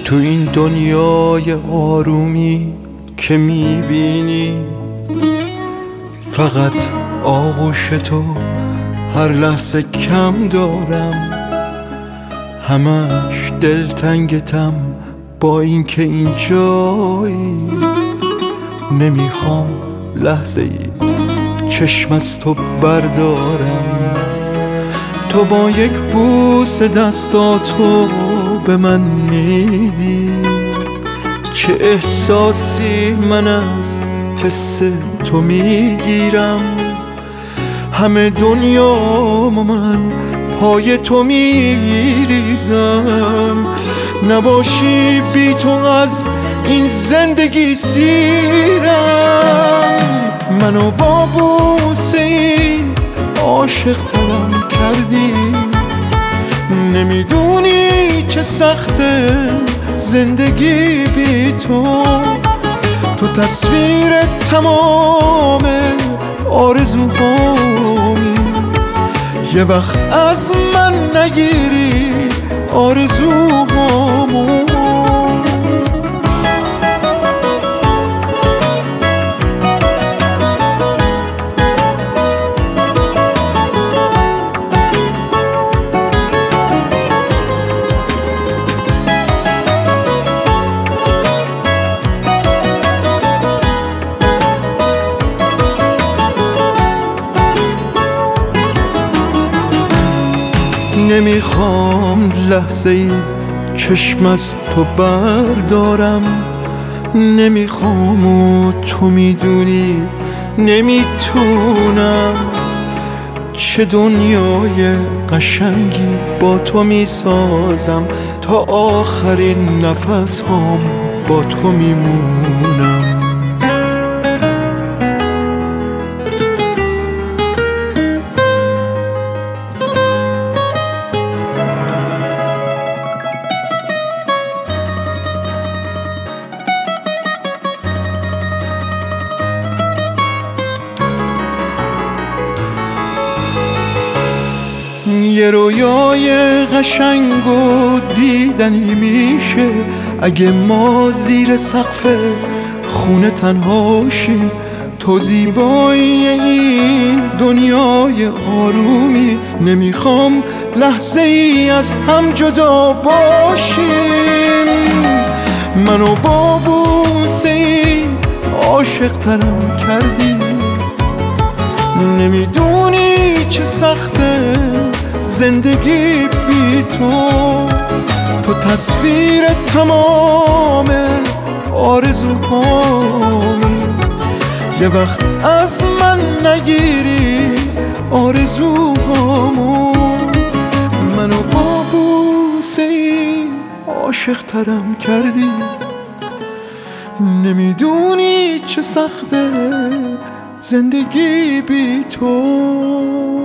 تو این دنیای آرومی که میبینی فقط آغوش تو هر لحظه کم دارم، همش دلتنگتم با این که اینجایی. نمیخوام لحظه ای چشم از تو بردارم، تو با یک بوس دستاتو به من میدی. چه احساسی من از حس تو میگیرم، همه دنیامو من پای تو میریزم. نباشی بی تو از این زندگی سیرم. منو با بوسه این عاشق ترم کردی، نمیدونی چه سخته زندگی بی تو. تو تصویر تمام آرزوهامی، یه وقت از من نگیری آرزوهامو. نمیخوام لحظه ای چشم از تو بردارم، نمیخوام و تو میدونی نمیتونم. چه دنیای قشنگی با تو میسازم، تا آخرین نفس هم با تو میمونم. یه رویای قشنگ و دیدنی میشه اگه ما زیر سقف خونه تنهاشیم. تو زیبایی این دنیای آرومی، نمیخوام لحظه ای از هم جدا باشیم. منو با بوسه ای عاشق ترم کردی، نمیدونی چه سخته زندگی بی تو. تو تصویر تمام آرزوهامی، یه وقت از من نگیری آرزوهامو. منو با بوسه ای عاشق ترم کردی، نمیدونی چه سخته زندگی بی تو.